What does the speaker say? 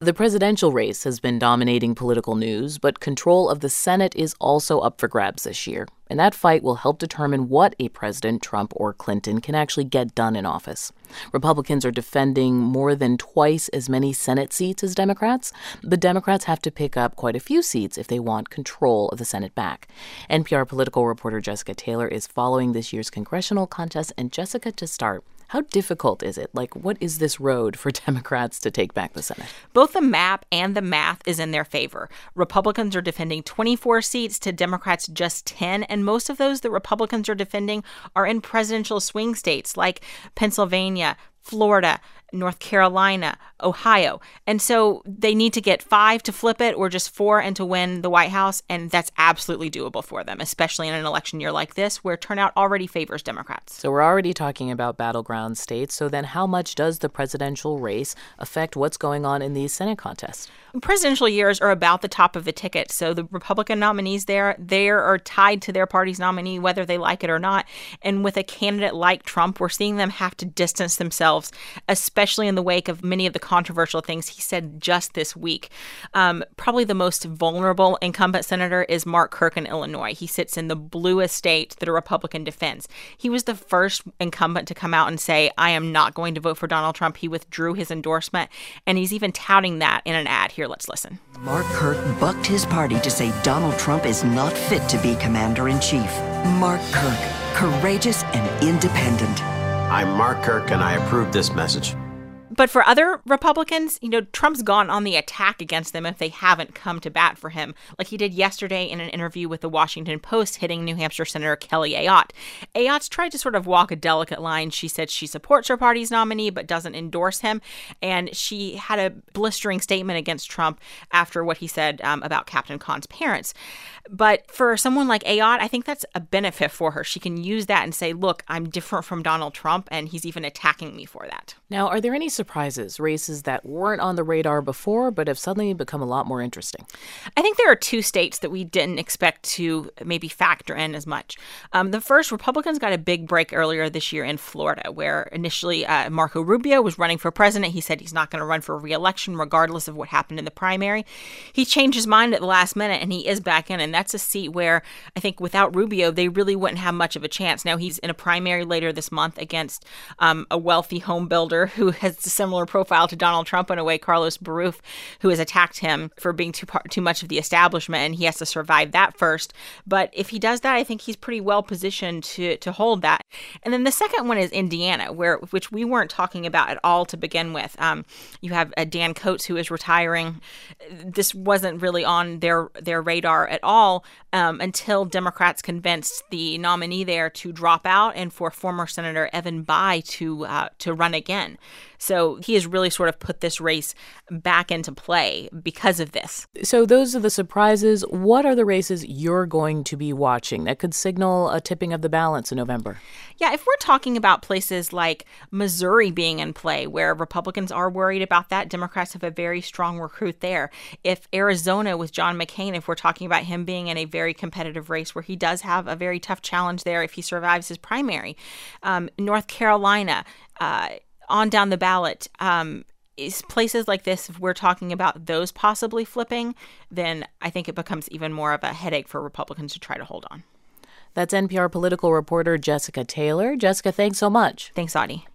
The presidential race has been dominating political news, but control of the Senate is also up for grabs this year. And that fight will help determine what a President Trump or Clinton can actually get done in office. Republicans are defending more than twice as many Senate seats as Democrats. The Democrats have to pick up quite a few seats if they want control of the Senate back. NPR political reporter Jessica Taylor is following this year's congressional contest. And Jessica, to start, how difficult is it? What is this road for Democrats to take back the Senate? Both the map and the math is in their favor. Republicans are defending 24 seats to Democrats just 10, and most of those that Republicans are defending are in presidential swing states like Pennsylvania, Florida, North Carolina, Ohio. And so they need to get 5 to flip it or just 4 and to win the White House. And that's absolutely doable for them, especially in an election year like this where turnout already favors Democrats. So we're already talking about battleground states. So then how much does the presidential race affect what's going on in these Senate contests? Presidential years are about the top of the ticket. So the Republican nominees there are tied to their party's nominee, whether they like it or not. And with a candidate like Trump, we're seeing them have to distance themselves, especially in the wake of many of the controversial things he said just this week. Probably the most vulnerable incumbent senator is Mark Kirk in Illinois. He sits in the bluest state that a Republican defends. He was the first incumbent to come out and say, I am not going to vote for Donald Trump. He withdrew his endorsement, and he's even touting that in an ad. Here, let's listen. Mark Kirk bucked his party to say Donald Trump is not fit to be commander-in-chief. Mark Kirk, courageous and independent. I'm Mark Kirk, and I approve this message. But for other Republicans, Trump's gone on the attack against them if they haven't come to bat for him, like he did yesterday in an interview with the Washington Post hitting New Hampshire Senator Kelly Ayotte. Ayotte's tried to sort of walk a delicate line. She said she supports her party's nominee but doesn't endorse him. And she had a blistering statement against Trump after what he said about Captain Khan's parents. But for someone like Ayotte, I think that's a benefit for her. She can use that and say, look, I'm different from Donald Trump, and he's even attacking me for that. Now, are there any surprises, races that weren't on the radar before but have suddenly become a lot more interesting? I think there are 2 states that we didn't expect to maybe factor in as much. The first, Republicans got a big break earlier this year in Florida, where initially Marco Rubio was running for president. He said he's not going to run for re-election regardless of what happened in the primary. He changed his mind at the last minute, and he is back in, and that's a seat where I think without Rubio, they really wouldn't have much of a chance. Now, he's in a primary later this month against a wealthy home builder who has a similar profile to Donald Trump in a way, Carlos Baruf, who has attacked him for being too much of the establishment, and he has to survive that first. But if he does that, I think he's pretty well positioned to hold that. And then the second one is Indiana, which we weren't talking about at all to begin with. You have Dan Coats, who is retiring. This wasn't really on their radar at all until Democrats convinced the nominee there to drop out and for former Senator Evan Bayh to run again. So he has really sort of put this race back into play because of this. So those are the surprises. What are the races you're going to be watching that could signal a tipping of the balance in November? Yeah, if we're talking about places like Missouri being in play, where Republicans are worried about that, Democrats have a very strong recruit there. If Arizona with John McCain, if we're talking about him being in a very competitive race where he does have a very tough challenge there if he survives his primary. North Carolina, on down the ballot, is places like this, if we're talking about those possibly flipping, then I think it becomes even more of a headache for Republicans to try to hold on. That's NPR political reporter Jessica Taylor. Jessica, thanks so much. Thanks, Audie.